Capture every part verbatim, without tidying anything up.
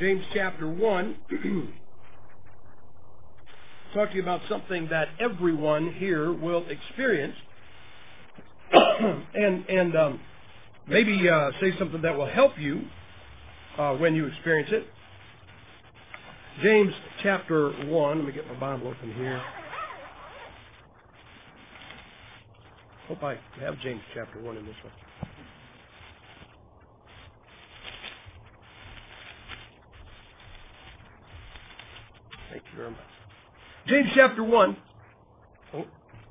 James chapter one. Talk to you about something that everyone here will experience, and and um, maybe uh, say something that will help you uh, when you experience it. James chapter one. Let me get my Bible open here. Hope I have James chapter one in this one. Thank you very much. James chapter one. Oh.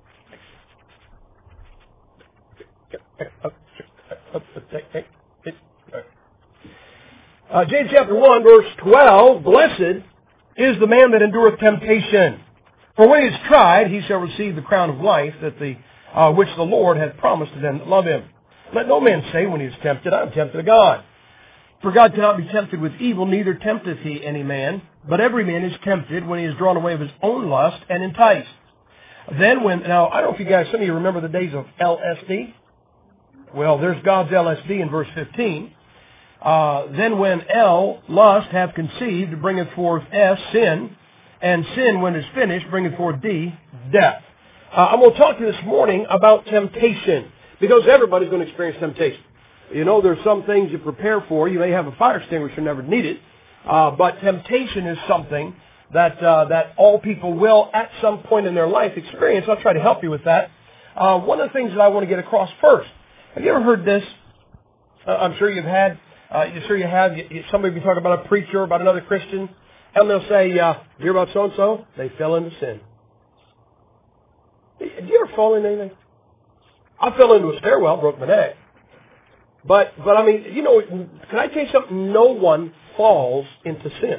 Uh, James chapter one, verse twelve. Blessed is the man that endureth temptation. For when he is tried, he shall receive the crown of life that the uh, which the Lord hath promised to them that love him. Let no man say when he is tempted, I am tempted of God. For God cannot be tempted with evil, neither tempteth he any man. But every man is tempted when he is drawn away of his own lust and enticed. Then when, now I don't know if you guys, some of you remember the days of L S D. Well, there's God's L S D in verse fifteen. Uh, then when L, lust, hath conceived, bringeth forth S, sin. And sin, when it is finished, bringeth forth D, death. Uh, I'm going to talk to you this morning about temptation. Because everybody's going to experience temptation. You know, there's some things you prepare for. You may have a fire extinguisher, never need it. Uh, but temptation is something that uh, that all people will, at some point in their life, experience. I'll try to help you with that. Uh, one of the things that I want to get across first. Have you ever heard this? Uh, I'm sure you've had. Uh, I'm sure you have. You, you, somebody be talking about a preacher, about another Christian, and they'll say, uh, "You hear about so and so? They fell into sin." Did you ever fall into anything? I fell into a stairwell, broke my neck. But, but I mean, you know, can I tell you something? No one falls into sin.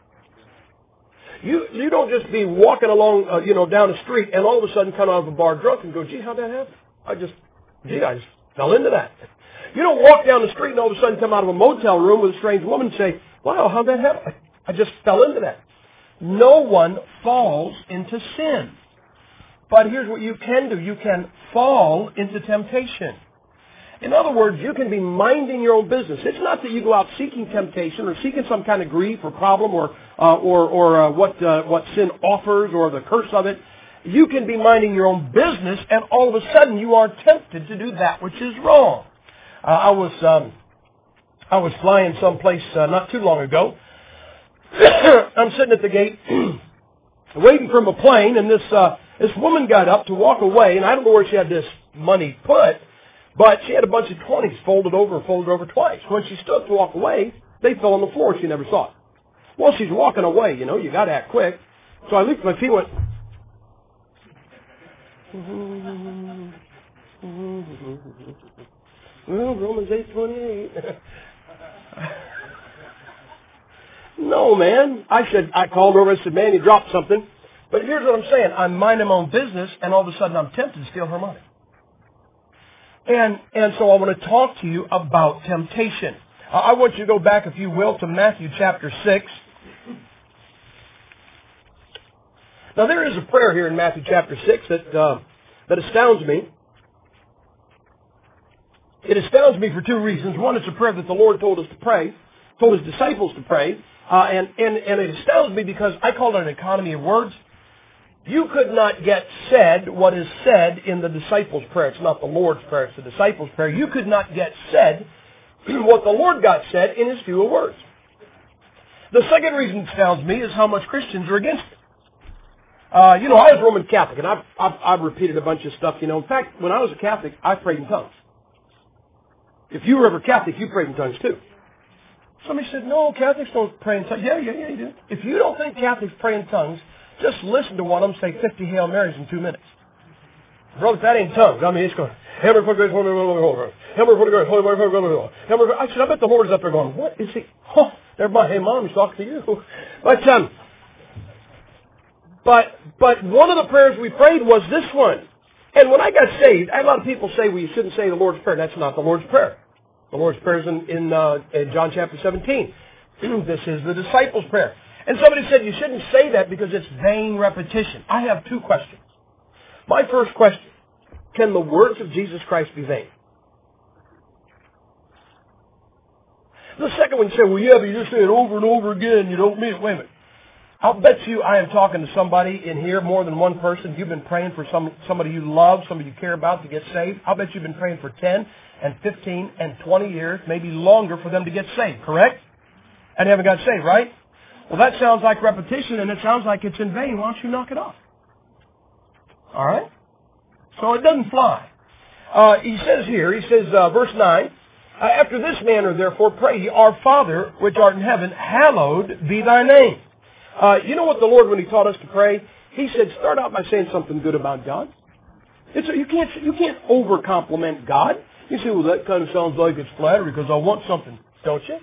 You you don't just be walking along, uh, you know, down the street and all of a sudden come out of a bar drunk and go, gee, how'd that happen? I just, gee, I just fell into that. You don't walk down the street and all of a sudden come out of a motel room with a strange woman and say, wow, how'd that happen? I just fell into that. No one falls into sin. But here's what you can do. You can fall into temptation. In other words, you can be minding your own business. It's not that you go out seeking temptation or seeking some kind of grief or problem or uh, or, or uh, what uh, what sin offers or the curse of it. You can be minding your own business, and all of a sudden you are tempted to do that which is wrong. Uh, I was um, I was flying someplace uh, not too long ago. I'm sitting at the gate waiting for my plane, and this uh, this woman got up to walk away, and I don't know where she had this money put. But she had a bunch of twenties folded over and folded over twice. When she stood to walk away, they fell on the floor. She never saw it. Well, she's walking away, you know. You got to act quick. So I looked at my feet and went, well, Romans eight twenty-eight. No, man. I said, I called over and said, man, you dropped something. But here's what I'm saying. I'm minding my own business, and all of a sudden I'm tempted to steal her money. And and so I want to talk to you about temptation. Uh, I want you to go back, if you will, to Matthew chapter six. Now there is a prayer here in Matthew chapter six that uh, that astounds me. It astounds me for two reasons. One, it's a prayer that the Lord told us to pray, told His disciples to pray, uh, and and and it astounds me because I call it an economy of words. You could not get said what is said in the disciples' prayer. It's not the Lord's prayer, it's the disciples' prayer. You could not get said what the Lord got said in His few words. The second reason it astounds me is how much Christians are against it. Uh, you know, I was Roman Catholic, and I've, I've, I've repeated a bunch of stuff, you know. In fact, when I was a Catholic, I prayed in tongues. If you were ever Catholic, you prayed in tongues too. Somebody said, no, Catholics don't pray in tongues. Yeah, yeah, yeah, you do. If you don't think Catholics pray in tongues, just listen to one of them say fifty Hail Marys in two minutes. Brother, that ain't tongues. I mean, it's going, Hammer for grace, Holy Holy Hammer for grace, Holy Holy Hammer. I said, I bet the Lord is up there going, what is he? Oh, there my hey, Mom, he's talking to you. But, um, but, but one of the prayers we prayed was this one. And when I got saved, I had a lot of people say, well, you shouldn't say the Lord's Prayer. That's not the Lord's Prayer. The Lord's Prayer is in, in, uh, in John chapter seventeen. This is the disciples' prayer. And somebody said you shouldn't say that because it's vain repetition. I have two questions. My first question, can the words of Jesus Christ be vain? The second one, you say, well, yeah, but you just say it over and over again. You don't mean it. Wait a minute. I'll bet you I am talking to somebody in here, more than one person. You've been praying for some somebody you love, somebody you care about to get saved. I'll bet you've been praying for ten and fifteen and twenty years, maybe longer, for them to get saved, correct? And they haven't got saved, right? Well, that sounds like repetition, and it sounds like it's in vain. Why don't you knock it off? All right? So it doesn't fly. Uh, he says here, he says, uh, verse nine, uh, after this manner, therefore, pray ye, our Father, which art in heaven, hallowed be thy name. Uh, you know what the Lord, when He taught us to pray, He said, start out by saying something good about God. It's a, you can't you can't over compliment God. You say, well, that kind of sounds like it's flattery because I want something, don't you?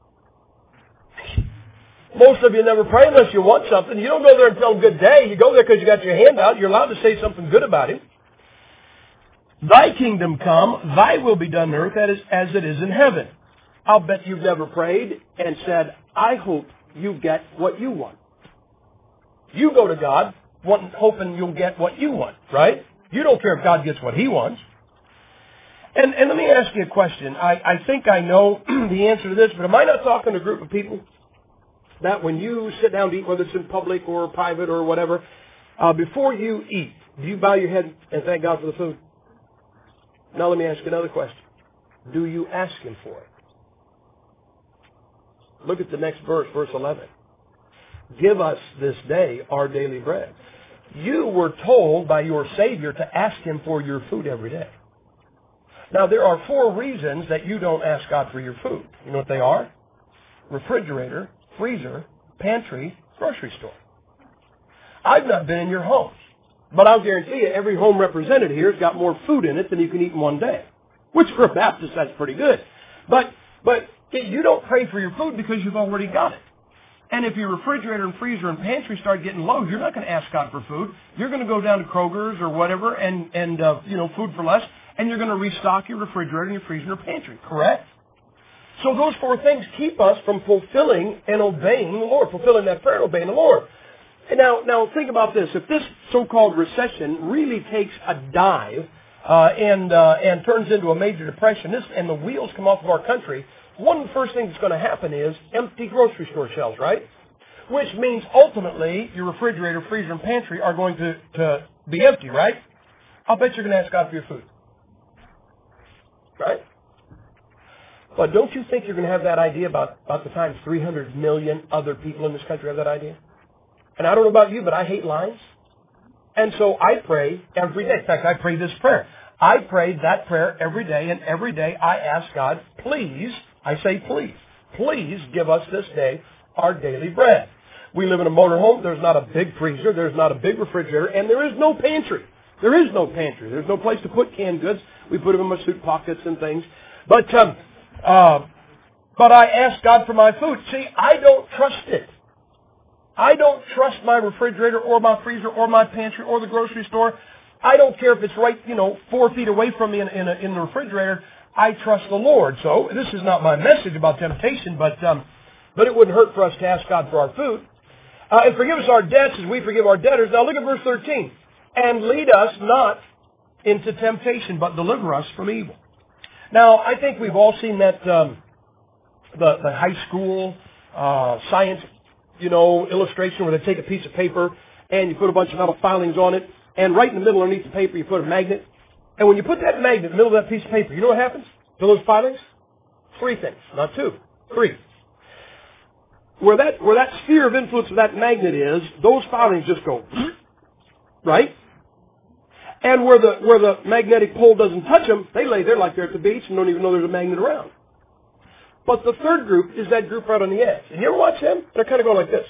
Most of you never pray unless you want something. You don't go there and tell Him good day. You go there because you got your hand out. You're allowed to say something good about Him. Thy kingdom come, thy will be done on earth as it is in heaven. I'll bet you've never prayed and said, I hope you get what you want. You go to God wanting, hoping you'll get what you want, right? You don't care if God gets what He wants. And, and let me ask you a question. I, I think I know the answer to this, but am I not talking to a group of people that when you sit down to eat, whether it's in public or private or whatever, uh, before you eat, do you bow your head and thank God for the food? Now let me ask you another question. Do you ask Him for it? Look at the next verse, verse eleven. Give us this day our daily bread. You were told by your Savior to ask Him for your food every day. Now, there are four reasons that you don't ask God for your food. You know what they are? Refrigerator, freezer, pantry, grocery store. I've not been in your homes, but I'll guarantee you every home represented here has got more food in it than you can eat in one day. Which for a Baptist, that's pretty good. But, but you don't pray for your food because you've already got it. And if your refrigerator and freezer and pantry start getting low, you're not going to ask God for food. You're going to go down to Kroger's or whatever and, and uh, you know, food for less, and you're going to restock your refrigerator and your freezer and your pantry, correct? So those four things keep us from fulfilling and obeying the Lord, fulfilling that prayer and obeying the Lord. And now, now think about this. If this so-called recession really takes a dive uh, and uh, and turns into a major depression, this, and the wheels come off of our country, one of the first things that's going to happen is empty grocery store shelves, right? Which means ultimately your refrigerator, freezer, and pantry are going to, to be empty, right? I'll bet you're going to ask God for your food. Right? But don't you think you're going to have that idea about, about the time three hundred million other people in this country have that idea? And I don't know about you, but I hate lines. And so I pray every day. In fact, I pray this prayer. I pray that prayer every day, and every day I ask God, please, I say please, please give us this day our daily bread. We live in a motorhome. There's not a big freezer. There's not a big refrigerator. And there is no pantry. There is no pantry. There's no place to put canned goods. We put them in my suit pockets and things. But, um, uh, but I ask God for my food. See, I don't trust it. I don't trust my refrigerator or my freezer or my pantry or the grocery store. I don't care if it's right, you know, four feet away from me in, in, a, in the refrigerator. I trust the Lord. So this is not my message about temptation, but um, but it wouldn't hurt for us to ask God for our food. Uh, and forgive us our debts as we forgive our debtors. Now look at verse thirteen. And lead us not into temptation, but deliver us from evil. Now, I think we've all seen that, um, the, the high school uh, science, you know, illustration where they take a piece of paper and you put a bunch of metal filings on it, and right in the middle underneath the paper you put a magnet. And when you put that magnet in the middle of that piece of paper, you know what happens to those filings? Three things, not two, three. Where that, where that sphere of influence of that magnet is, those filings just go, right? And where the, where the magnetic pole doesn't touch them, they lay there like they're at the beach and don't even know there's a magnet around. But the third group is that group right on the edge. And you ever watch them? They're kind of going like this.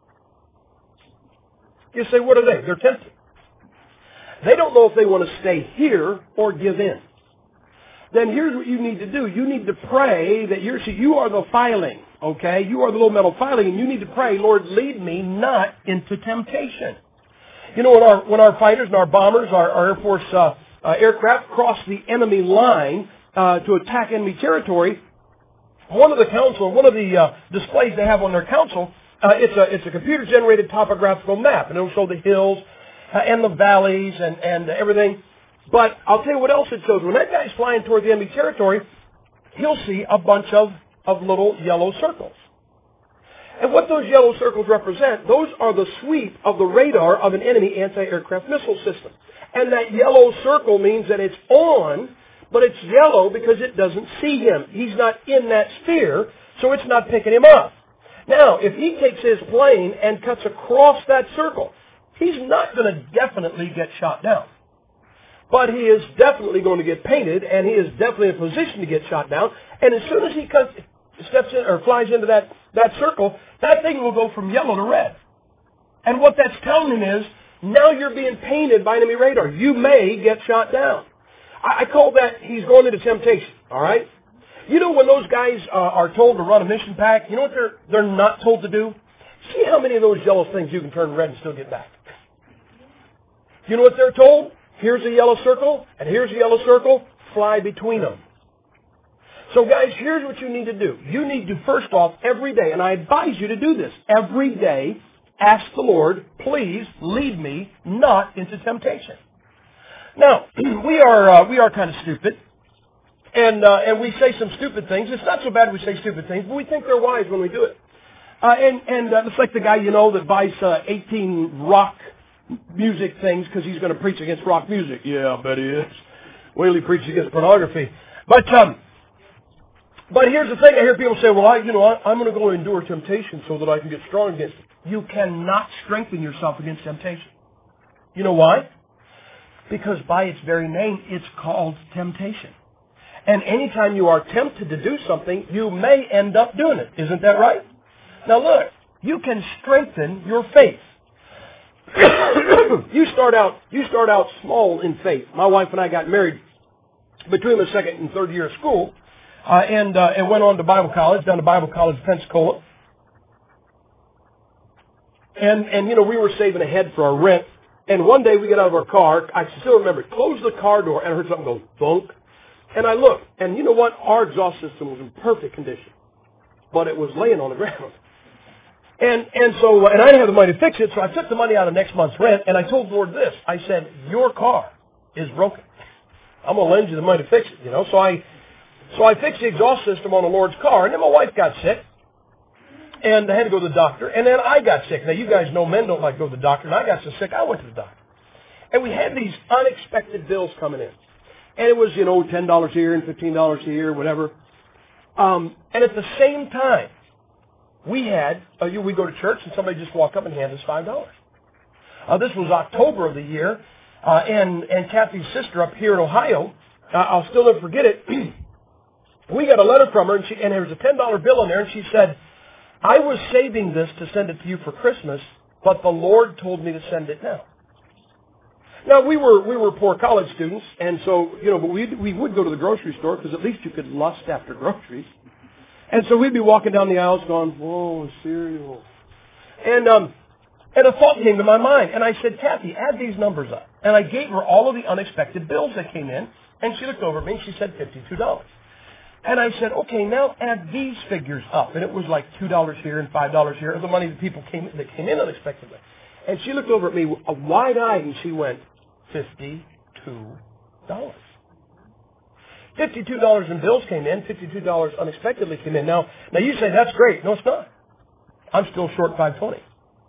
You say, what are they? They're tempted. They don't know if they want to stay here or give in. Then here's what you need to do. You need to pray that you're, see, you are the filing, okay? You are the little metal filing, and you need to pray, Lord, lead me not into temptation. You know, when our, when our fighters and our bombers, our, our Air Force uh, uh, aircraft cross the enemy line uh, to attack enemy territory, one of the council, one of the uh, displays they have on their council, uh, it's a it's a computer-generated topographical map, and it'll show the hills uh, and the valleys and and everything. But I'll tell you what else it shows. When that guy's flying toward the enemy territory, he'll see a bunch of of little yellow circles. And what those yellow circles represent, those are the sweep of the radar of an enemy anti-aircraft missile system. And that yellow circle means that it's on, but it's yellow because it doesn't see him. He's not in that sphere, so it's not picking him up. Now, if he takes his plane and cuts across that circle, he's not going to definitely get shot down. But he is definitely going to get painted, and he is definitely in a position to get shot down. And as soon as he cuts, steps in or flies into that, that circle, that thing will go from yellow to red. And what that's telling him is, now you're being painted by enemy radar. You may get shot down. I, I call that he's going into temptation, all right? You know when those guys uh, are told to run a mission pack, you know what they're, they're not told to do? See how many of those yellow things you can turn red and still get back. You know what they're told? Here's a yellow circle, and here's a yellow circle. Fly between them. So guys, here's what you need to do. You need to, first off, every day, and I advise you to do this, every day, ask the Lord, please lead me not into temptation. Now, we are uh, we are kind of stupid, and uh, and we say some stupid things. It's not so bad we say stupid things, but we think they're wise when we do it. Uh, and and uh, it's like the guy you know that buys uh, eighteen rock music things because he's going to preach against rock music. Yeah, I bet he is. Wait till he preaches against pornography. But um, but here's the thing. I hear people say, well, I, you know, I, I'm going to go endure temptation so that I can get strong against it. You cannot strengthen yourself against temptation. You know why? Because by its very name, it's called temptation. And anytime you are tempted to do something, you may end up doing it. Isn't that right? Now look, you can strengthen your faith. you start out, you start out small in faith. My wife and I got married between the second and third year of school, uh, and uh, and went on to Bible college, down to Bible College of Pensacola. And, and, you know, we were saving ahead for our rent. And one day we get out of our car. I still remember it. Closed the car door and I heard something go thunk. And I looked. And you know what? Our exhaust system was in perfect condition. But it was laying on the ground. And, and so, and I didn't have the money to fix it. So I took the money out of next month's rent and I told the Lord this. I said, your car is broken. I'm going to lend you the money to fix it, you know. So I, so I fixed the exhaust system on the Lord's car. And then my wife got sick. And I had to go to the doctor. And then I got sick. Now, you guys know men don't like to go to the doctor. And I got so sick, I went to the doctor. And we had these unexpected bills coming in. And it was, you know, ten dollars here and fifteen dollars here, whatever. Um, and at the same time, we had, uh, you, we go to church and somebody just walked up and handed us five dollars. Uh, this was October of the year. Uh, and, and Kathy's sister up here in Ohio, uh, I'll still never forget it. We got a letter from her, and, she, and there was a ten dollar bill in there, and she said, I was saving this to send it to you for Christmas, but the Lord told me to send it now. Now, we were we were poor college students, and so, you know, but we we would go to the grocery store because at least you could lust after groceries. And so we'd be walking down the aisles going, whoa, cereal. And, um, and a thought came to my mind, and I said, Kathy, add these numbers up. And I gave her all of the unexpected bills that came in, and she looked over at me and she said fifty-two dollars. And I said, okay, now add these figures up. And it was like two dollars here and five dollars here, the money that people came that came in unexpectedly. And she looked over at me wide-eyed and she went, fifty-two dollars. fifty-two dollars in bills came in, fifty-two dollars unexpectedly came in. Now, now you say, that's great. No, it's not. I'm still short five twenty.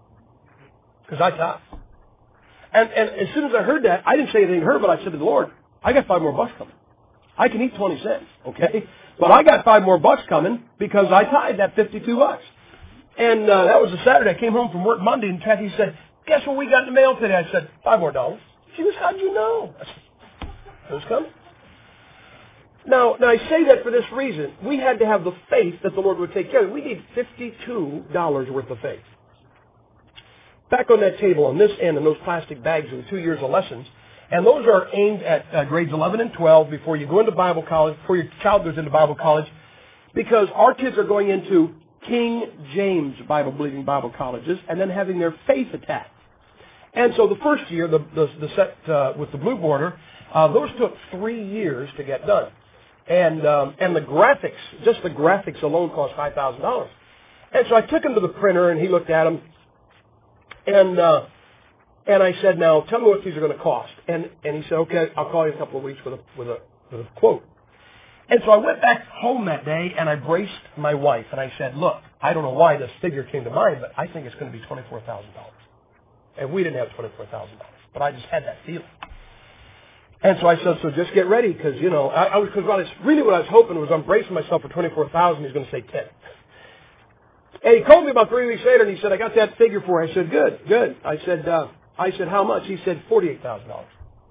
Because I tithe. And, and as soon as I heard that, I didn't say anything to her, but I said to the Lord, I got five more bucks coming. I can eat twenty cents, okay? But I got five more bucks coming because I tied that fifty-two bucks. And uh, that was a Saturday. I came home from work Monday, and Kathy said, guess what we got in the mail today? I said, five more dollars. She was, how'd you know? I said, it was coming. Now, now, I say that for this reason. We had to have the faith that the Lord would take care of it. We need fifty-two dollars worth of faith. Back on that table on this end in those plastic bags are the two years of lessons. And those are aimed at uh, grades eleven and twelve before you go into Bible college, before your child goes into Bible college, because our kids are going into King James Bible-believing Bible colleges and then having their faith attacked. And so the first year, the, the, the set uh, with the blue border, uh, those took three years to get done. And um, and the graphics, just the graphics alone cost five thousand dollars. And so I took him to the printer and he looked at them. And... Uh, And I said, now, tell me what these are going to cost. And and he said, okay, I'll call you in a couple of weeks with a with a with a quote. And so I went back home that day and I braced my wife and I said, look, I don't know why this figure came to mind, but I think it's going to be twenty-four thousand dollars. And we didn't have twenty-four thousand dollars, but I just had that feeling. And so I said, so just get ready, because, you know, I, I was, because what I was, really what I was hoping was I'm bracing myself for twenty-four thousand dollars, he's going to say ten. And he called me about three weeks later and he said, I got that figure for you. I said, good, good. I said, uh, I said, how much? He said, forty-eight thousand dollars.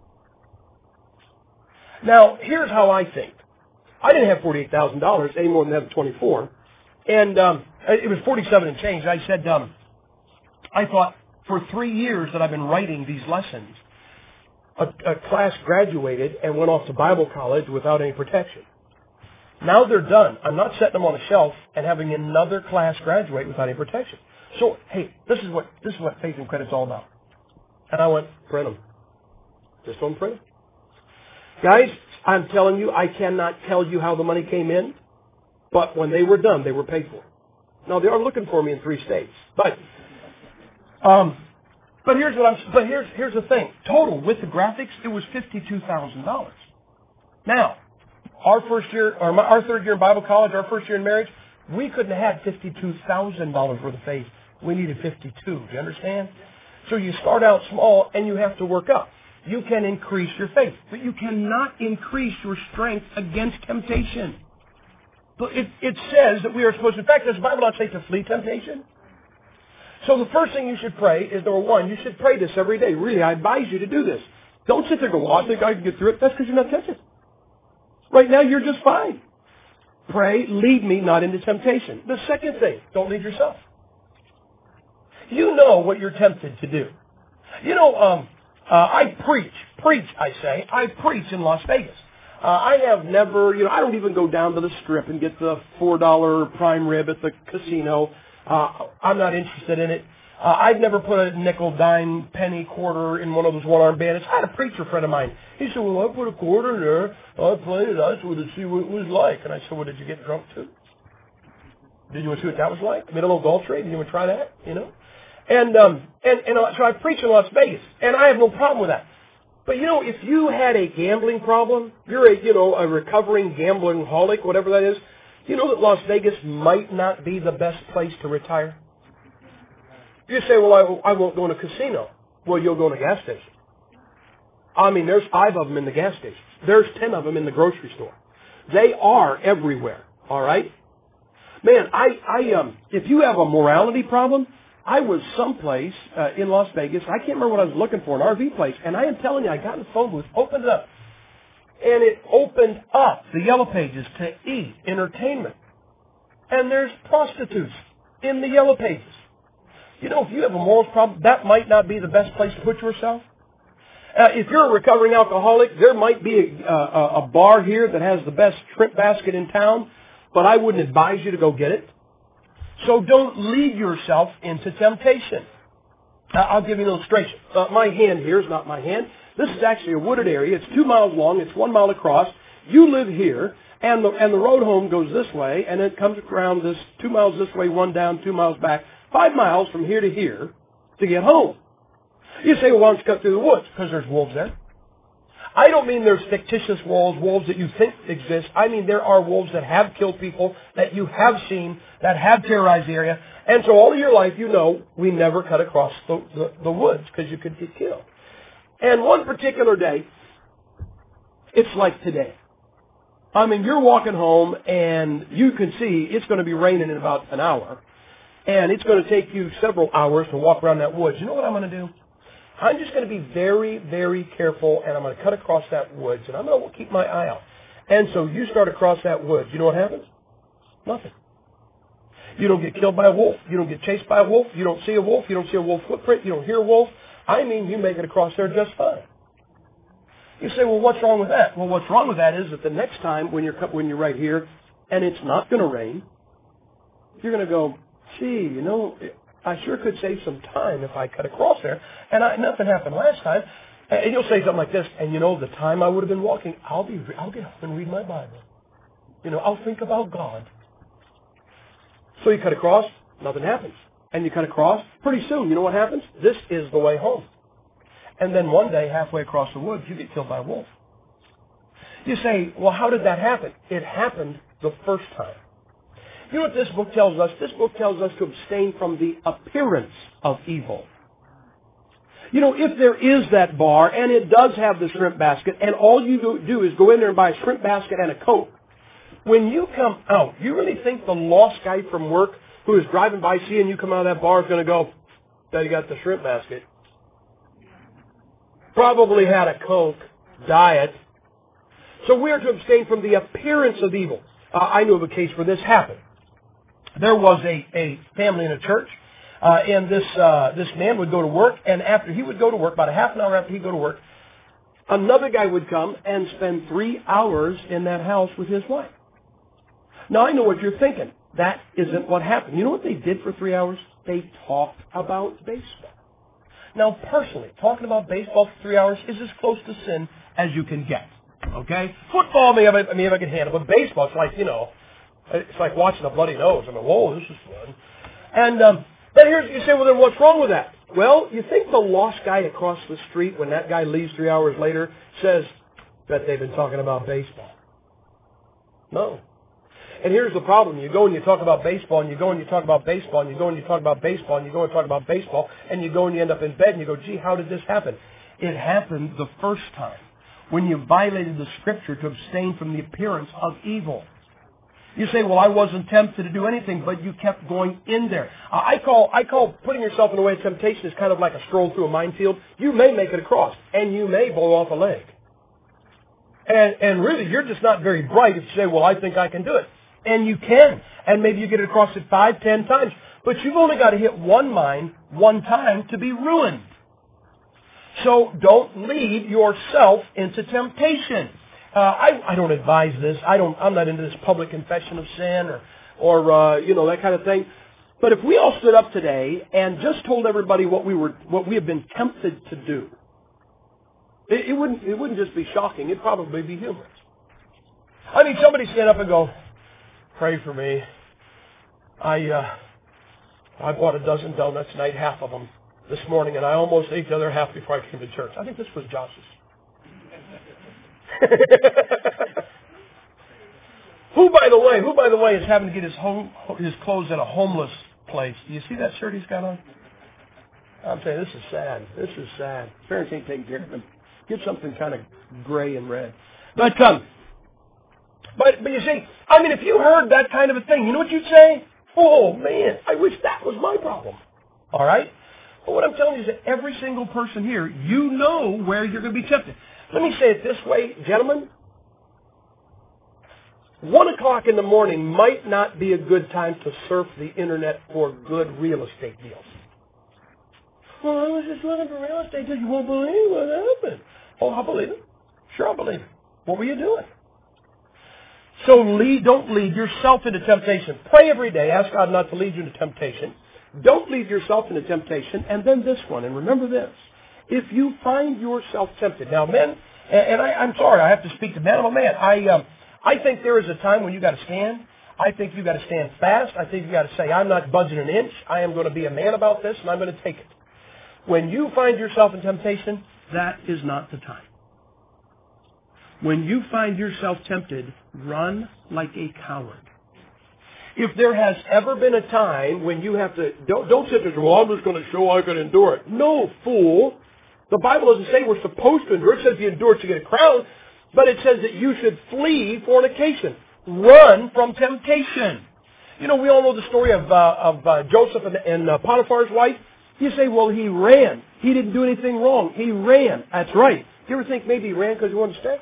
Now, here's how I think. I didn't have forty-eight thousand dollars any more than that twenty-four. And um, it was forty-seven and change. I said, um, I thought for three years that I've been writing these lessons, a, a class graduated and went off to Bible college without any protection. Now they're done. I'm not setting them on a shelf and having another class graduate without any protection. So, hey, this is what this is what Faith and Credit's all about. And I went, print them. Just don't print them. Guys, I'm telling you, I cannot tell you how the money came in, but when they were done, they were paid for. Now, they are looking for me in three states. But um, but here's what I'm. But here's here's the thing. Total with the graphics, it was fifty-two thousand dollars. Now, our first year, or my, our third year in Bible college, our first year in marriage, we couldn't have had fifty-two thousand dollars worth of faith. We needed fifty-two. Do you understand? So you start out small and you have to work up. You can increase your faith, but you cannot increase your strength against temptation. But it, it says that we are supposed to, in fact, does the Bible not say to flee temptation? So the first thing you should pray is, number one, you should pray this every day. Really, I advise you to do this. Don't sit there and go, well, I think I can get through it. That's because you're not tempted. Right now, you're just fine. Pray, lead me not into temptation. The second thing, don't lead yourself. You know what you're tempted to do. You know, um, uh, I preach, preach, I say, I preach in Las Vegas. Uh, I have never, you know, I don't even go down to the strip and get the four dollar prime rib at the casino. Uh, I'm not interested in it. Uh, I've never put a nickel, dime, penny, quarter in one of those one-arm bandits. I had a preacher friend of mine. He said, well, I put a quarter in there. I played it. I just wanted to see what it was like. And I said, well, did you get drunk too? Did you want to see what that was like? Made a little golf trade? Did you want to try that? You know? And, um, and, and so I preach in Las Vegas, and I have no problem with that. But, you know, if you had a gambling problem, you're a, you know, a recovering gambling-holic, whatever that is, you know that Las Vegas might not be the best place to retire? You say, well, I, I won't go in a casino. Well, you'll go in a gas station. I mean, there's five of them in the gas stations. There's ten of them in the grocery store. They are everywhere, all right? Man, I, I, um, if you have a morality problem, I was someplace uh, in Las Vegas. I can't remember what I was looking for, an R V place. And I am telling you, I got in the phone booth, opened it up. And it opened up the Yellow Pages to E, entertainment. And there's prostitutes in the Yellow Pages. You know, if you have a morals problem, that might not be the best place to put yourself. Uh, if you're a recovering alcoholic, there might be a, a, a bar here that has the best shrimp basket in town, but I wouldn't advise you to go get it. So don't lead yourself into temptation. Uh, I'll give you an illustration. Uh, my hand here is not my hand. This is actually a wooded area. It's two miles long. It's one mile across. You live here, and the, and the road home goes this way, and it comes around this two miles this way, one down, two miles back, five miles from here to here to get home. You say, well, why don't you cut through the woods? Because there's wolves there. I don't mean there's fictitious wolves, wolves that you think exist. I mean there are wolves that have killed people, that you have seen, that have terrorized the area. And so all of your life, you know, we never cut across the, the, the woods because you could get killed. And one particular day, it's like today. I mean, you're walking home and you can see it's going to be raining in about an hour. And it's going to take you several hours to walk around that woods. You know what I'm going to do? I'm just going to be very, very careful, and I'm going to cut across that woods, and I'm going to keep my eye out. And so you start across that woods. You know what happens? Nothing. You don't get killed by a wolf. You don't get chased by a wolf. You don't see a wolf. You don't see a wolf footprint. You don't hear a wolf. I mean, you make it across there just fine. You say, well, what's wrong with that? Well, what's wrong with that is that the next time when you're when you're right here, and it's not going to rain, you're going to go, gee, you know, I sure could save some time if I cut across there. And I, nothing happened last time. And you'll say something like this, and you know, the time I would have been walking, I'll be, I'll get up and read my Bible. You know, I'll think about God. So you cut across, nothing happens. And you cut across, pretty soon, you know what happens? This is the way home. And then one day, halfway across the woods, you get killed by a wolf. You say, well, how did that happen? It happened the first time. You know what this book tells us? This book tells us to abstain from the appearance of evil. You know, if there is that bar, and it does have the shrimp basket, and all you do is go in there and buy a shrimp basket and a Coke, when you come out, you really think the lost guy from work who is driving by seeing you come out of that bar is going to go, "Daddy got the shrimp basket"? Probably had a Coke, diet. So we are to abstain from the appearance of evil. Uh, I knew of a case where this happened. There was a, a family in a church, uh, and this uh, this man would go to work, and after he would go to work, about a half an hour after he'd go to work, another guy would come and spend three hours in that house with his wife. Now, I know what you're thinking. That isn't what happened. You know what they did for three hours? They talked about baseball. Now, personally, talking about baseball for three hours is as close to sin as you can get. Okay? Football, maybe I, maybe I can handle, but baseball, it's like, you know, it's like watching a bloody nose. I mean, whoa, this is fun. And, um, but here's, you say, well, then what's wrong with that? Well, you think the lost guy across the street, when that guy leaves three hours later, says that they've been talking about baseball? No. And here's the problem. You go and you talk about baseball, and you go and you talk about baseball, and you go and you talk about baseball, and you go and talk about baseball, and you go and you end up in bed, and you go, gee, how did this happen? It happened the first time, when you violated the Scripture to abstain from the appearance of evil. You say, well, I wasn't tempted to do anything, but you kept going in there. Uh, I call I call putting yourself in the way of temptation is kind of like a stroll through a minefield. You may make it across, and you may blow off a leg. And, and really, you're just not very bright if you say, well, I think I can do it. And you can. And maybe you get across it five, ten times. But you've only got to hit one mine one time to be ruined. So don't lead yourself into temptation. Uh, I, I don't advise this. I don't, I'm not into this public confession of sin or, or uh, you know, that kind of thing. But if we all stood up today and just told everybody what we were, what we have been tempted to do, it, it wouldn't, it wouldn't just be shocking. It'd probably be humorous. I mean, somebody stand up and go, "Pray for me. I, uh, I bought a dozen donuts and ate half of them this morning, and I almost ate the other half before I came to church." I think this was Josh's. Who, by the way, who, by the way, is having to get his home, his clothes at a homeless place? Do you see that shirt he's got on? I'm saying, this is sad. This is sad. Parents ain't taking care of him. Get something kind of gray and red. But, um, but, but you see, I mean, if you heard that kind of a thing, you know what you'd say? Oh, man, I wish that was my problem. All right? But what I'm telling you is that every single person here, you know where you're going to be tempted. Let me say it this way, gentlemen. One o'clock in the morning might not be a good time to surf the internet for good real estate deals. Well, I was just looking for real estate deals. You won't believe what happened. Oh, I believe it. Sure, I believe it. What were you doing? So lead, don't lead yourself into temptation. Pray every day. Ask God not to lead you into temptation. Don't lead yourself into temptation. And then this one. And remember this. If you find yourself tempted. Now, men, and I, I'm sorry, I have to speak to man. I'm a man. I, um, I think there is a time when you got to stand. I think you got to stand fast. I think you got to say, I'm not budging an inch. I am going to be a man about this, and I'm going to take it. When you find yourself in temptation, that is not the time. When you find yourself tempted, run like a coward. If there has ever been a time when you have to, don't, don't sit there and say, well, I'm just going to show I can endure it. No, fool. The Bible doesn't say we're supposed to endure. It says if you endure it, you get a crown. But it says that you should flee fornication. Run from temptation. You know, we all know the story of, uh, of uh, Joseph and, and uh, Potiphar's wife. You say, well, he ran. He didn't do anything wrong. He ran. That's right. Do you ever think maybe he ran because he wanted to stay?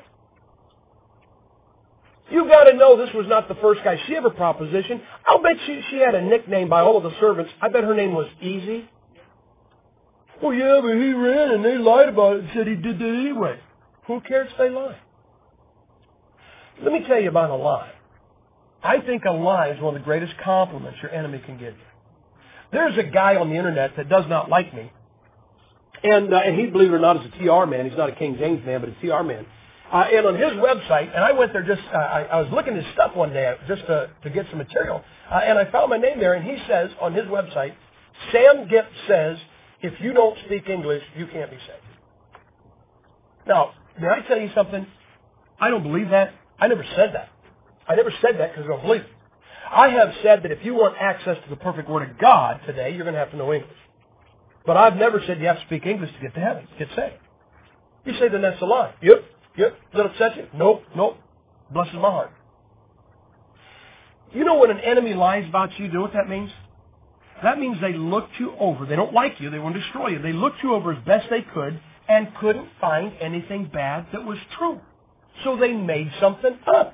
You've got to know this was not the first guy she ever propositioned. I'll bet she, she had a nickname by all of the servants. I bet her name was Easy. Well, yeah, but he ran and they lied about it and said he did that anyway. Who cares if they lie? Let me tell you about a lie. I think a lie is one of the greatest compliments your enemy can give you. There's a guy on the internet that does not like me. And, uh, and he, believe it or not, is a T R man. He's not a King James man, but a T R man. Uh, and on his website, and I went there just, uh, I, I was looking at his stuff one day just to, to get some material, uh, and I found my name there, and he says on his website, Sam Gipp says, if you don't speak English, you can't be saved. Now, may I tell you something? I don't believe that. I never said that. I never said that because I don't believe it. I have said that if you want access to the perfect Word of God today, you're going to have to know English. But I've never said you have to speak English to get to heaven, to get saved. You say, then that's a lie. Yep, yep. Does that upset you? Nope, nope. Blesses my heart. You know when an enemy lies about you, do you know what that means? That means they looked you over. They don't like you. They want to destroy you. They looked you over as best they could and couldn't find anything bad that was true. So they made something up.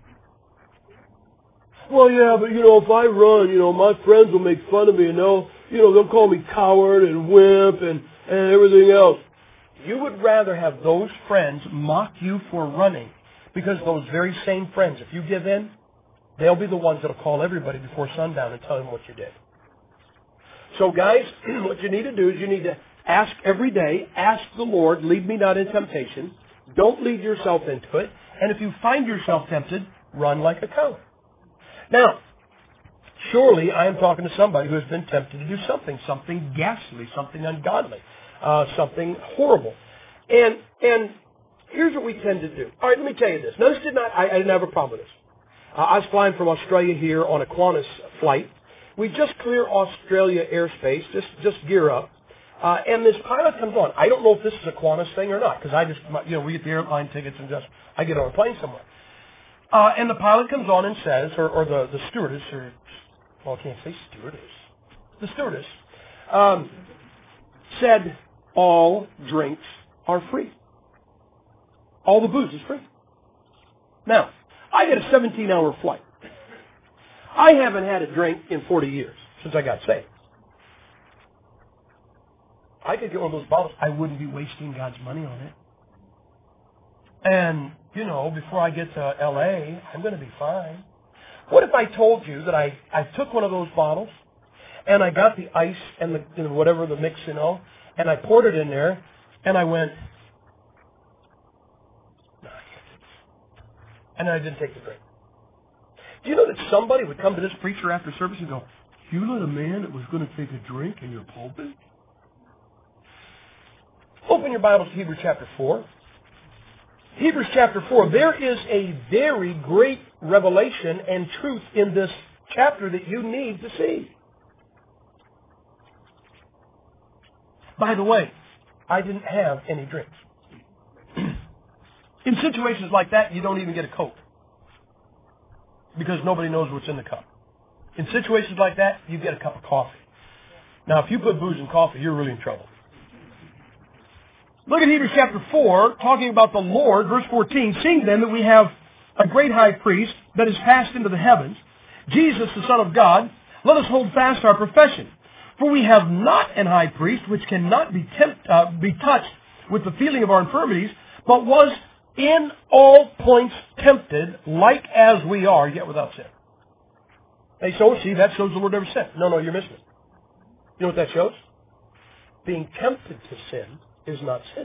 Well, yeah, but, you know, if I run, you know, my friends will make fun of me and they'll, you know, they'll call me coward and wimp and, and everything else. You would rather have those friends mock you for running because those very same friends, if you give in, they'll be the ones that will call everybody before sundown and tell them what you did. So, guys, what you need to do is you need to ask every day, ask the Lord, lead me not in temptation. Don't lead yourself into it. And if you find yourself tempted, run like a coward. Now, surely I am talking to somebody who has been tempted to do something, something ghastly, something ungodly, uh, something horrible. And and here's what we tend to do. All right, let me tell you this. Now, this did not, I, I didn't have a problem with this. Uh, I was flying from Australia here on a Qantas flight. We just clear Australia airspace, just just gear up. Uh, and this pilot comes on. I don't know if this is a Qantas thing or not, because I just, you know, we get the airline tickets and just, I get on a plane somewhere. Uh, and the pilot comes on and says, or, or the, the stewardess, or, well, I can't say stewardess, the stewardess, um, said, all drinks are free. All the booze is free. Now, I get a seventeen-hour flight. I haven't had a drink in forty years, since I got saved. I could get one of those bottles. I wouldn't be wasting God's money on it. And, you know, before I get to L A, I'm going to be fine. What if I told you that I, I took one of those bottles, and I got the ice and the, you know, whatever, the mix, you know, and I poured it in there, and I went, no, I can't do this. And then I didn't take the drink. Do you know that somebody would come to this preacher after service and go, you let a man that was going to take a drink in your pulpit? Open your Bibles to Hebrews chapter four. Hebrews chapter four. There is a very great revelation and truth in this chapter that you need to see. By the way, I didn't have any drinks. In situations like that, you don't even get a Coke, because nobody knows what's in the cup. In situations like that, you get a cup of coffee. Now, if you put booze in coffee, you're really in trouble. Look at Hebrews chapter four, talking about the Lord, verse fourteen. Seeing then that we have a great high priest that is passed into the heavens, Jesus, the Son of God, let us hold fast our profession. For we have not an high priest which cannot be, tempt, uh, be touched with the feeling of our infirmities, but was in all points tempted, like as we are, yet without sin. Hey, so see, that shows the Lord never sinned. No, no, you're missing it. You know what that shows? Being tempted to sin is not sin.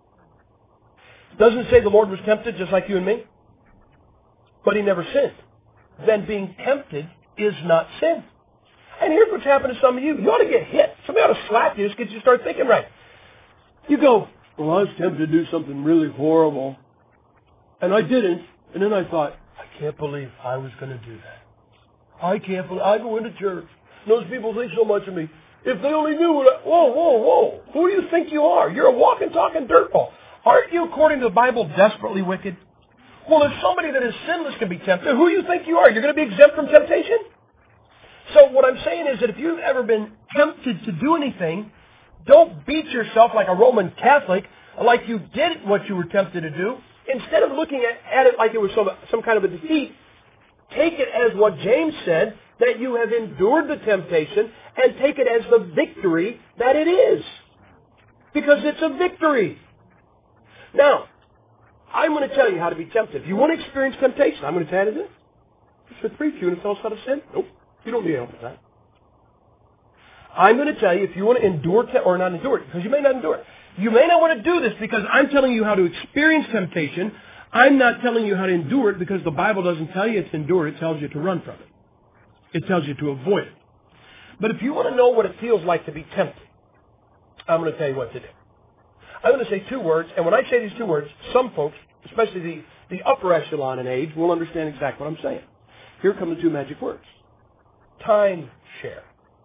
Doesn't say the Lord was tempted just like you and me, but he never sinned. Then being tempted is not sin. And here's what's happened to some of you. You ought to get hit. Somebody ought to slap you just get you to start thinking right. You go, well, I was tempted to do something really horrible, and I didn't. And then I thought, I can't believe I was going to do that. I can't believe I go into church. And those people think so much of me. If they only knew what I... Whoa, whoa, whoa. Who do you think you are? You're a walking, talking dirtball. Aren't you, according to the Bible, desperately wicked? Well, if somebody that is sinless can be tempted, who do you think you are? You're going to be exempt from temptation? So what I'm saying is that if you've ever been tempted to do anything, don't beat yourself like a Roman Catholic, like you did what you were tempted to do. Instead of looking at, at it like it was some, some kind of a defeat, take it as what James said, that you have endured the temptation, and take it as the victory that it is. Because it's a victory. Now, I'm going to tell you how to be tempted. If you want to experience temptation, I'm going to tell you this. Just preach you and tell us how to sin? Nope. You don't need help with that. I'm going to tell you if you want to endure, te- or not endure it, because you may not endure it. You may not want to do this because I'm telling you how to experience temptation. I'm not telling you how to endure it because the Bible doesn't tell you it's endure. It tells you to run from it. It tells you to avoid it. But if you want to know what it feels like to be tempted, I'm going to tell you what to do. I'm going to say two words, and when I say these two words, some folks, especially the the upper echelon in age will understand exactly what I'm saying. Here come the two magic words. Timeshare.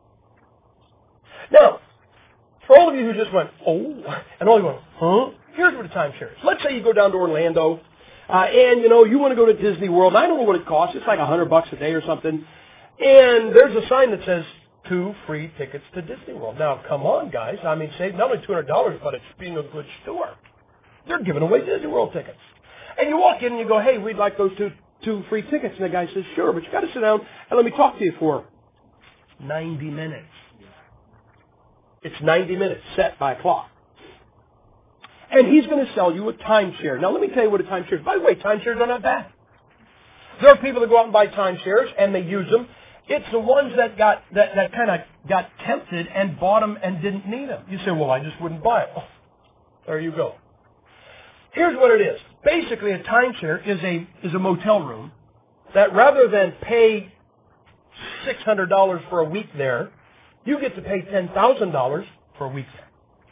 Now, for all of you who just went, oh, and all you went, huh? Here's what a timeshare is. Let's say you go down to Orlando, uh, and, you know, you want to go to Disney World. I don't know what it costs. It's like a hundred bucks a day or something. And there's a sign that says, two free tickets to Disney World. Now, come on, guys. I mean, save not only two hundred dollars, but it's being a good steward. They're giving away Disney World tickets. And you walk in and you go, hey, we'd like those two, two free tickets. And the guy says, sure, but you got to sit down and let me talk to you for ninety minutes. It's ninety minutes set by clock. And he's going to sell you a timeshare. Now, let me tell you what a timeshare is. By the way, timeshares are not bad. There are people that go out and buy timeshares, and they use them. It's the ones that got that, that kind of got tempted and bought them and didn't need them. You say, well, I just wouldn't buy it. Oh, there you go. Here's what it is. Basically, a timeshare is a is a motel room that rather than pay six hundred dollars for a week there, you get to pay ten thousand dollars for a week there.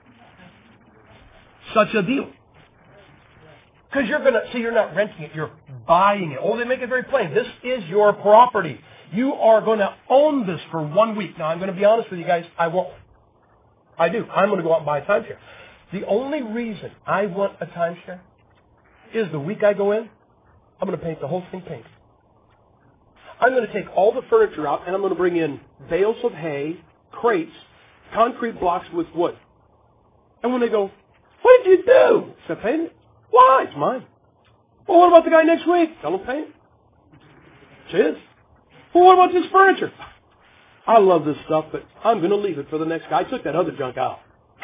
Such a deal. Because you're going to, see, you're not renting it, you're buying it. Oh, they make it very plain. This is your property. You are going to own this for one week. Now, I'm going to be honest with you guys, I won't. I do. I'm going to go out and buy a timeshare. The only reason I want a timeshare is the week I go in, I'm going to paint the whole thing pink. I'm going to take all the furniture out, and I'm going to bring in bales of hay, crates, concrete blocks with wood. And when they go, what did you do? I said, paint it. Why? It's mine. Well, what about the guy next week? Tell him paint it. It's his. Well, what about this furniture? I love this stuff, but I'm going to leave it for the next guy. I took that other junk out.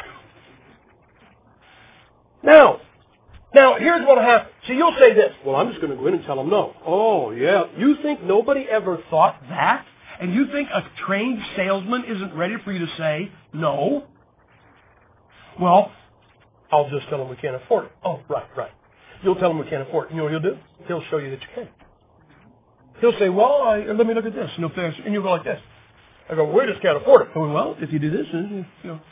Now, now, here's what will happen. See, you'll say this. Well, I'm just going to go in and tell him no. Oh, yeah. You think nobody ever thought that? And you think a trained salesman isn't ready for you to say no? Well, I'll just tell him we can't afford it. Oh, right, right. You'll tell him we can't afford it. You know what he'll do? He'll show you that you can. He'll say, well, I, let me look at this. And, he'll say, and you'll go like this. I go, we just can't afford it. I go, well, if you do this, then, you know.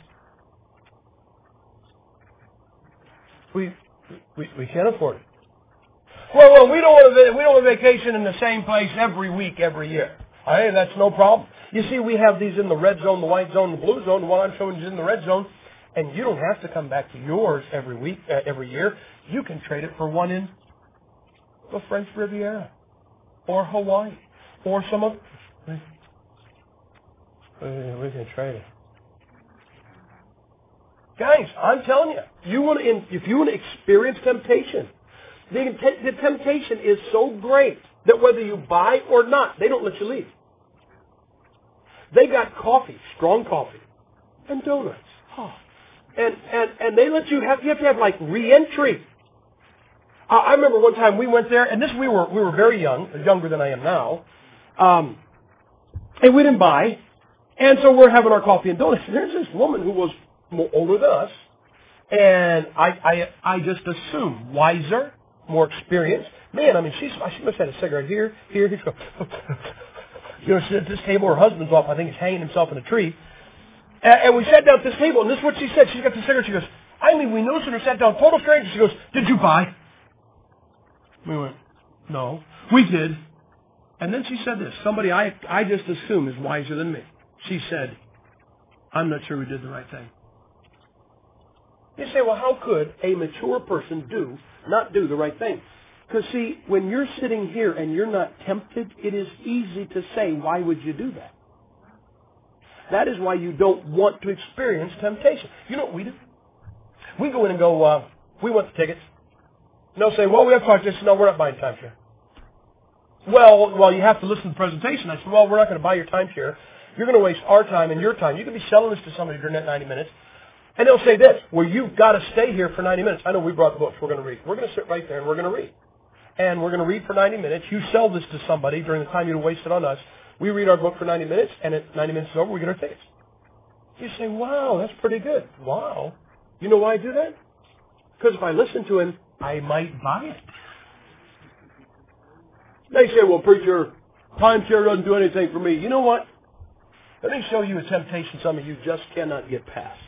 We, we, we can't afford it. Well, well, we don't want to, we don't want a vacation in the same place every week, every year. Hey, that's no problem. You see, we have these in the red zone, the white zone, the blue zone. The one I'm showing you is in the red zone. And you don't have to come back to yours every week, uh, every year. You can trade it for one in the French Riviera or Hawaii or some other. We, we can trade it. Guys, I'm telling you, you want to, if you want to experience temptation, the, the temptation is so great that whether you buy or not, they don't let you leave. They got coffee, strong coffee, and donuts. Oh. And, and, and they let you have, you have to have like re-entry. Uh, I remember one time we went there, and this, we were, we were very young, younger than I am now. Um, and we didn't buy. And so we're having our coffee and donuts. And there's this woman who was more older than us. And I, I, I just assumed wiser, more experienced. Man, I mean, she's, she must have had a cigarette here, here, here. You know, she's at this table, her husband's off, I think he's hanging himself in a tree. And we sat down at this table, and this is what she said. She's got the cigarette. She goes, I mean, we no sooner sat down, total stranger. She goes, did you buy? We went, no. We did. And then she said this. Somebody I, I just assume is wiser than me. She said, I'm not sure we did the right thing. You say, well, how could a mature person do, not do the right thing? Because, see, when you're sitting here and you're not tempted, it is easy to say, why would you do that? That is why you don't want to experience temptation. You know what we do? We go in and go, uh, we want the tickets. And they'll say, well, we have to talk to this. No, we're not buying timeshare. Well, well, you have to listen to the presentation. I said, well, we're not going to buy your timeshare. You're going to waste our time and your time. You can be selling this to somebody during that ninety minutes. And they'll say this, well, you've got to stay here for ninety minutes. I know we brought the books we're going to read. We're going to sit right there and we're going to read. And we're going to read for ninety minutes. You sell this to somebody during the time you waste it on us. We read our book for ninety minutes, and at ninety minutes is over, we get our tickets. You say, wow, that's pretty good. Wow. You know why I do that? Because if I listen to him, I might buy it. They say, well, preacher, timeshare doesn't do anything for me. You know what? Let me show you a temptation some of you just cannot get past.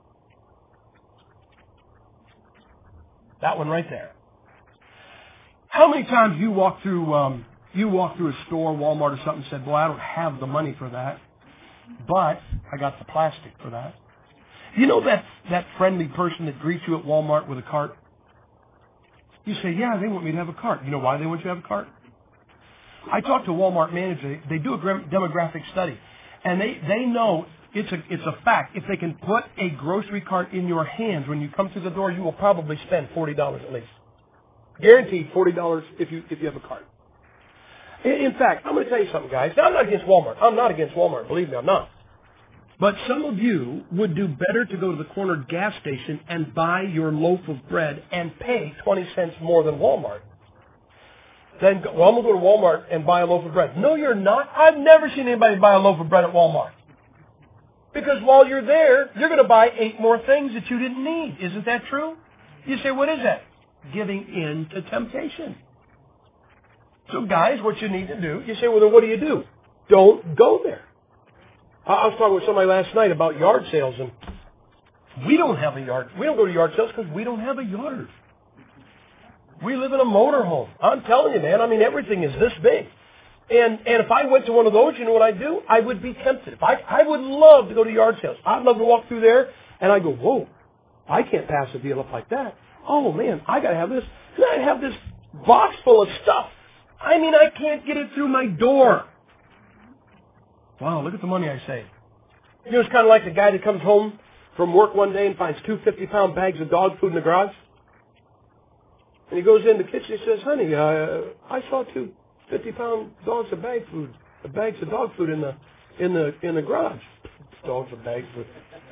That one right there. How many times you walk through um, you walk through a store, Walmart or something, and said, boy, I don't have the money for that, but I got the plastic for that. You know that, that friendly person that greets you at Walmart with a cart? You say, yeah, they want me to have a cart. You know why they want you to have a cart? I talked to a Walmart manager. They do a demographic study, and they, they know it's a, it's a fact. If they can put a grocery cart in your hands when you come through the door, you will probably spend forty dollars at least. Guaranteed forty dollars if you, if you have a cart. In, in fact, I'm going to tell you something, guys. Now, I'm not against Walmart. I'm not against Walmart. Believe me, I'm not. But some of you would do better to go to the corner gas station and buy your loaf of bread and pay twenty cents more than Walmart. Then, go, well, I'm going to go to Walmart and buy a loaf of bread. No, you're not. I've never seen anybody buy a loaf of bread at Walmart. Because while you're there, you're going to buy eight more things that you didn't need. Isn't that true? You say, what is that? Giving in to temptation. So, guys, what you need to do, you say, well, then what do you do? Don't go there. I was talking with somebody last night about yard sales, and we don't have a yard. We don't go to yard sales because we don't have a yard. We live in a motorhome. I'm telling you, man, I mean, everything is this big. And and if I went to one of those, you know what I'd do? I would be tempted. If I, I would love to go to yard sales. I'd love to walk through there, and I'd go, whoa, I can't pass a deal up like that. Oh, man, I got to have this. I have this box full of stuff. I mean, I can't get it through my door. Wow, look at the money I saved. You know, it's kind of like the guy that comes home from work one day and finds two fifty-pound bags of dog food in the garage. And he goes in the kitchen and says, honey, uh, I saw two fifty-pound dogs of bag food, uh, bags of dog food in the in the in the garage. Dogs of bag food.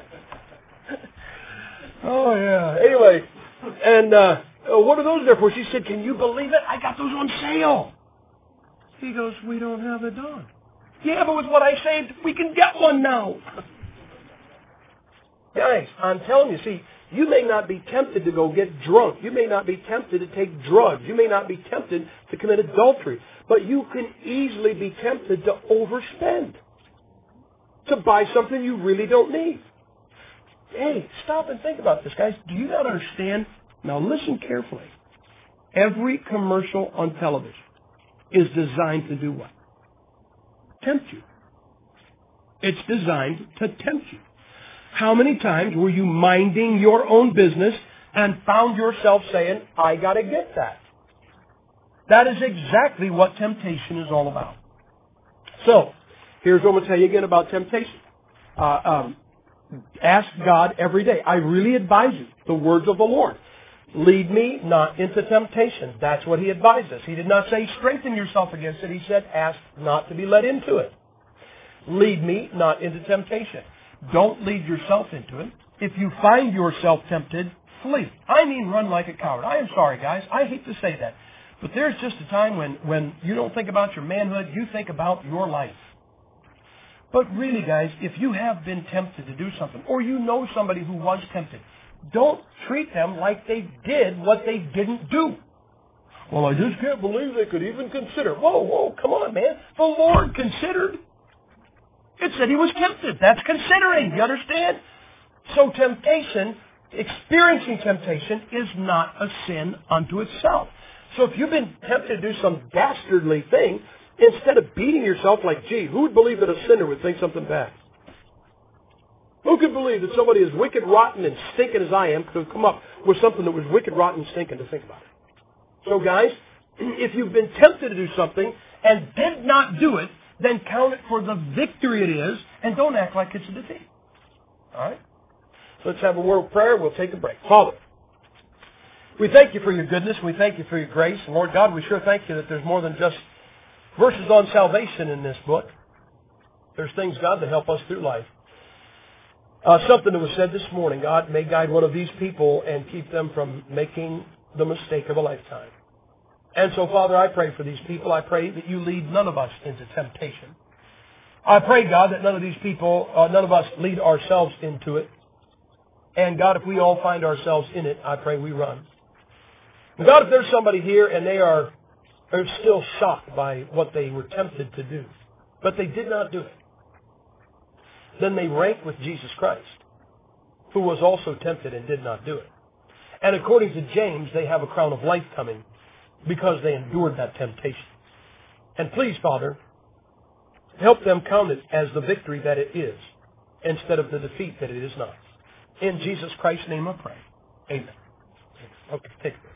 Oh yeah. Anyway, and uh, what are those there for? She said, can you believe it? I got those on sale. He goes, we don't have a dog. Yeah, but with what I saved, we can get one now. Guys, I'm telling you, see, you may not be tempted to go get drunk. You may not be tempted to take drugs. You may not be tempted to commit adultery. But you can easily be tempted to overspend. To buy something you really don't need. Hey, stop and think about this, guys. Do you not understand? Now listen carefully. Every commercial on television is designed to do what? Tempt you. It's designed to tempt you. How many times were you minding your own business and found yourself saying, I got to get that? That is exactly what temptation is all about. So, here's what I'm going to tell you again about temptation. Uh, um, ask God every day. I really advise you, the words of the Lord. Lead me not into temptation. That's what He advised us. He did not say strengthen yourself against it. He said ask not to be led into it. Lead me not into temptation. Don't lead yourself into it. If you find yourself tempted, flee. I mean run like a coward. I am sorry, guys. I hate to say that. But there's just a time when, when you don't think about your manhood, you think about your life. But really, guys, if you have been tempted to do something, or you know somebody who was tempted, don't treat them like they did what they didn't do. Well, I just can't believe they could even consider. Whoa, whoa, come on, man. The Lord considered. It said He was tempted. That's considering. You understand? So temptation, experiencing temptation, is not a sin unto itself. So if you've been tempted to do some dastardly thing, instead of beating yourself like, gee, who would believe that a sinner would think something bad? Who could believe that somebody as wicked, rotten, and stinking as I am could have come up with something that was wicked, rotten, and stinking to think about it? So guys, if you've been tempted to do something and did not do it, then count it for the victory it is, and don't act like it's a defeat. All right? So let's have a word of prayer. We'll take a break. Father, we thank You for Your goodness. We thank You for Your grace. And Lord God, we sure thank You that there's more than just verses on salvation in this book. There's things, God, that help us through life. Uh, something that was said this morning, God, may guide one of these people and keep them from making the mistake of a lifetime. And so, Father, I pray for these people. I pray that You lead none of us into temptation. I pray, God, that none of these people, uh, none of us lead ourselves into it. And God, if we all find ourselves in it, I pray we run. And God, if there's somebody here and they are, are still shocked by what they were tempted to do, but they did not do it, then they rank with Jesus Christ, who was also tempted and did not do it. And according to James, they have a crown of life coming because they endured that temptation. And please, Father, help them count it as the victory that it is, instead of the defeat that it is not. In Jesus Christ's name I pray. Amen. Okay, take it.